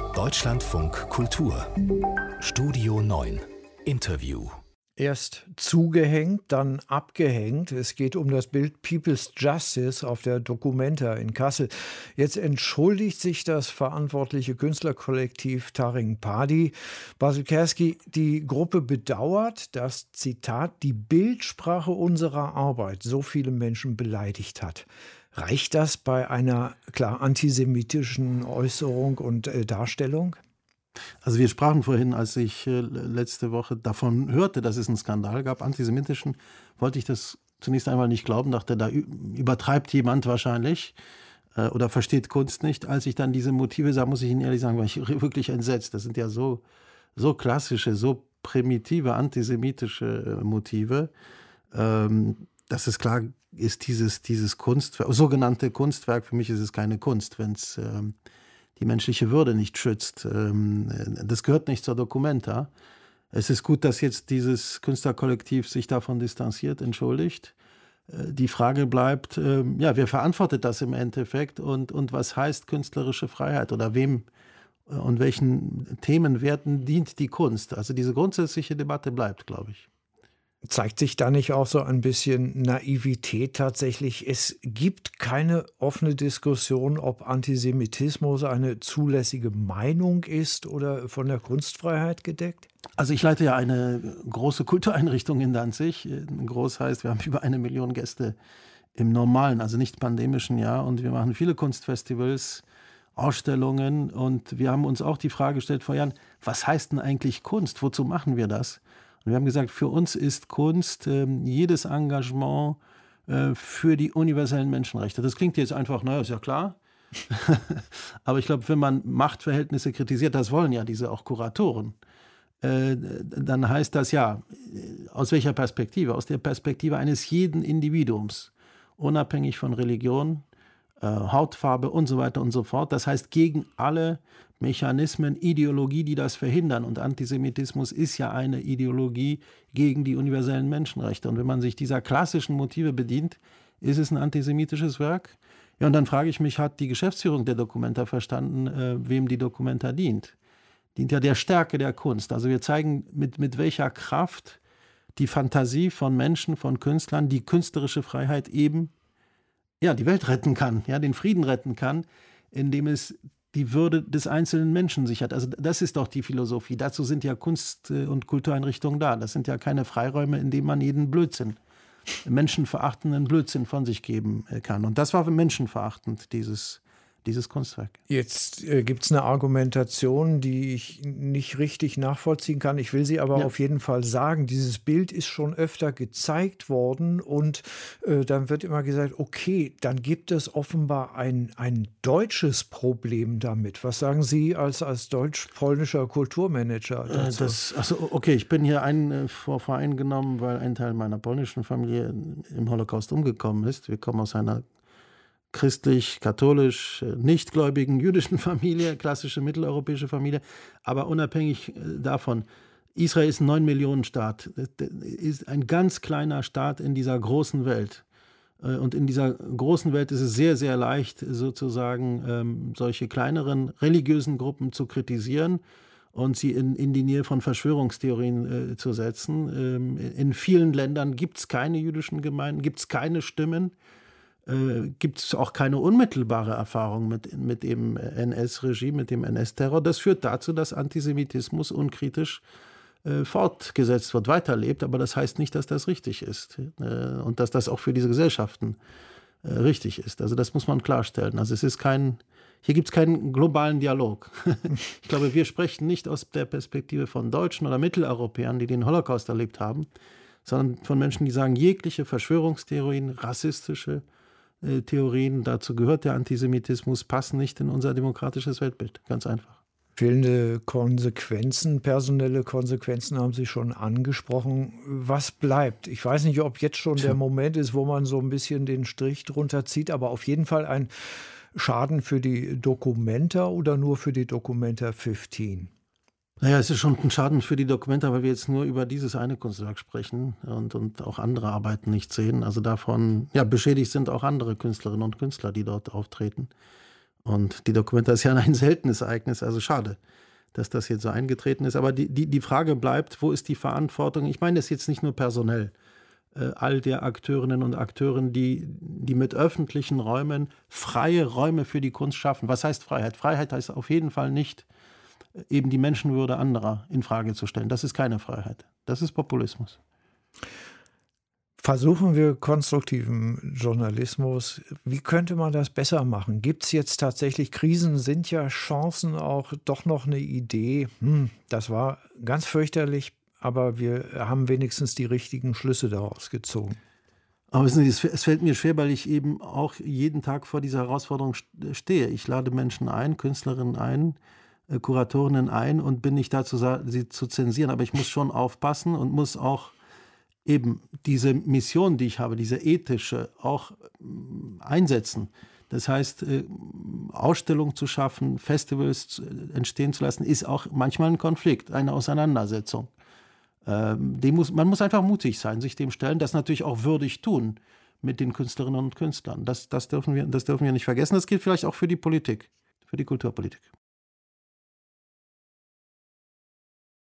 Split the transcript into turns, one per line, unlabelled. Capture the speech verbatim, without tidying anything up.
Deutschlandfunk Kultur Studio neun Interview.
Erst zugehängt, dann abgehängt. Es geht um das Bild People's Justice auf der Documenta in Kassel. Jetzt entschuldigt sich das verantwortliche Künstlerkollektiv Taring Padi. Basil Kerski, die Gruppe bedauert, dass, Zitat, die Bildsprache unserer Arbeit so viele Menschen beleidigt hat. Reicht das bei einer klar antisemitischen Äußerung und äh, Darstellung?
Also wir sprachen vorhin, als ich äh, letzte Woche davon hörte, dass es einen Skandal gab, antisemitischen, wollte ich das zunächst einmal nicht glauben, dachte, da übertreibt jemand wahrscheinlich äh, oder versteht Kunst nicht. Als ich dann diese Motive sah, muss ich Ihnen ehrlich sagen, war ich wirklich entsetzt. Das sind ja so, so klassische, so primitive antisemitische äh, Motive, ähm, dass es klar ist, dieses, dieses Kunstwerk, sogenannte Kunstwerk, für mich ist es keine Kunst, wenn es ähm, die menschliche Würde nicht schützt. Das gehört nicht zur Documenta. Es ist gut, dass jetzt dieses Künstlerkollektiv sich davon distanziert, entschuldigt. Die Frage bleibt, ja, wer verantwortet das im Endeffekt und, und was heißt künstlerische Freiheit oder wem und welchen Themenwerten dient die Kunst? Also diese grundsätzliche Debatte bleibt, glaube ich.
Zeigt sich da nicht auch so ein bisschen Naivität tatsächlich? Es gibt keine offene Diskussion, ob Antisemitismus eine zulässige Meinung ist oder von der Kunstfreiheit gedeckt?
Also ich leite ja eine große Kultureinrichtung in Danzig. Groß heißt, wir haben über eine Million Gäste im normalen, also nicht pandemischen Jahr. Und wir machen viele Kunstfestivals, Ausstellungen. Und wir haben uns auch die Frage gestellt vor Jahren, was heißt denn eigentlich Kunst? Wozu machen wir das? Und wir haben gesagt, für uns ist Kunst äh, jedes Engagement äh, für die universellen Menschenrechte. Das klingt jetzt einfach, naja, ist ja klar. Aber ich glaube, wenn man Machtverhältnisse kritisiert, das wollen ja diese auch Kuratoren, äh, dann heißt das ja, aus welcher Perspektive? Aus der Perspektive eines jeden Individuums, unabhängig von Religion, äh, Hautfarbe und so weiter und so fort. Das heißt, gegen alle Mechanismen, Ideologie, die das verhindern. Und Antisemitismus ist ja eine Ideologie gegen die universellen Menschenrechte. Und wenn man sich dieser klassischen Motive bedient, ist es ein antisemitisches Werk. Ja, und dann frage ich mich, hat die Geschäftsführung der Documenta verstanden, äh, wem die Documenta dient? Dient ja der Stärke der Kunst. Also wir zeigen, mit, mit welcher Kraft die Fantasie von Menschen, von Künstlern, die künstlerische Freiheit eben, ja, die Welt retten kann, ja, den Frieden retten kann, indem es die Würde des einzelnen Menschen sichert. Also das ist doch die Philosophie. Dazu sind ja Kunst- und Kultureinrichtungen da. Das sind ja keine Freiräume, in denen man jeden Blödsinn, menschenverachtenden Blödsinn von sich geben kann. Und das war menschenverachtend, dieses, dieses Kunstwerk.
Jetzt äh, gibt es eine Argumentation, die ich nicht richtig nachvollziehen kann. Ich will sie aber ja. auf jeden Fall sagen. Dieses Bild ist schon öfter gezeigt worden und äh, dann wird immer gesagt, okay, dann gibt es offenbar ein, ein deutsches Problem damit. Was sagen Sie als, als deutsch-polnischer Kulturmanager dazu?
Das, also okay, ich bin hier ein, äh, vor voreingenommen, weil ein Teil meiner polnischen Familie im Holocaust umgekommen ist. Wir kommen aus einer christlich, katholisch, nichtgläubigen jüdischen Familie, klassische mitteleuropäische Familie. Aber unabhängig davon, Israel ist ein neun Millionen Staat, ist ein ganz kleiner Staat in dieser großen Welt. Und in dieser großen Welt ist es sehr, sehr leicht, sozusagen solche kleineren religiösen Gruppen zu kritisieren und sie in, in die Nähe von Verschwörungstheorien äh, zu setzen. Ähm, in vielen Ländern gibt es keine jüdischen Gemeinden, gibt es keine Stimmen. Äh, gibt es auch keine unmittelbare Erfahrung mit, mit dem N S-Regime, mit dem N S-Terror. Das führt dazu, dass Antisemitismus unkritisch äh, fortgesetzt wird, weiterlebt. Aber das heißt nicht, dass das richtig ist äh, und dass das auch für diese Gesellschaften äh, richtig ist. Also das muss man klarstellen. Also es ist kein, hier gibt es keinen globalen Dialog. Ich glaube, wir sprechen nicht aus der Perspektive von Deutschen oder Mitteleuropäern, die den Holocaust erlebt haben, sondern von Menschen, die sagen, jegliche Verschwörungstheorien, rassistische Theorien, dazu gehört der Antisemitismus, passen nicht in unser demokratisches Weltbild. Ganz einfach.
Fehlende Konsequenzen, personelle Konsequenzen haben Sie schon angesprochen. Was bleibt? Ich weiß nicht, ob jetzt schon der Moment ist, wo man so ein bisschen den Strich drunter zieht, aber auf jeden Fall ein Schaden für die Documenta oder nur für die Documenta fünfzehn?
Naja, es ist schon ein Schaden für die Documenta, weil wir jetzt nur über dieses eine Kunstwerk sprechen und, und auch andere Arbeiten nicht sehen. Also davon, ja, beschädigt sind auch andere Künstlerinnen und Künstler, die dort auftreten. Und die Documenta ist ja ein seltenes Ereignis, also schade, dass das jetzt so eingetreten ist. Aber die, die, die Frage bleibt, wo ist die Verantwortung? Ich meine das jetzt nicht nur personell. Äh, all der Akteurinnen und Akteuren, die, die mit öffentlichen Räumen freie Räume für die Kunst schaffen. Was heißt Freiheit? Freiheit heißt auf jeden Fall nicht, eben die Menschenwürde anderer in Frage zu stellen. Das ist keine Freiheit. Das ist Populismus.
Versuchen wir konstruktiven Journalismus. Wie könnte man das besser machen? Gibt es jetzt tatsächlich Krisen? Sind ja Chancen auch doch noch eine Idee? Hm, das war ganz fürchterlich, aber wir haben wenigstens die richtigen Schlüsse daraus gezogen.
Aber wissen Sie, es fällt mir schwer, weil ich eben auch jeden Tag vor dieser Herausforderung stehe. Ich lade Menschen ein, Künstlerinnen ein, Kuratorinnen ein und bin nicht dazu, sie zu zensieren. Aber ich muss schon aufpassen und muss auch eben diese Mission, die ich habe, diese ethische, auch einsetzen. Das heißt, Ausstellungen zu schaffen, Festivals entstehen zu lassen, ist auch manchmal ein Konflikt, eine Auseinandersetzung. Dem muss, man muss einfach mutig sein, sich dem stellen, das natürlich auch würdig tun mit den Künstlerinnen und Künstlern. Das, das, dürfen wir, das dürfen wir nicht vergessen. Das gilt vielleicht auch für die Politik, für die Kulturpolitik.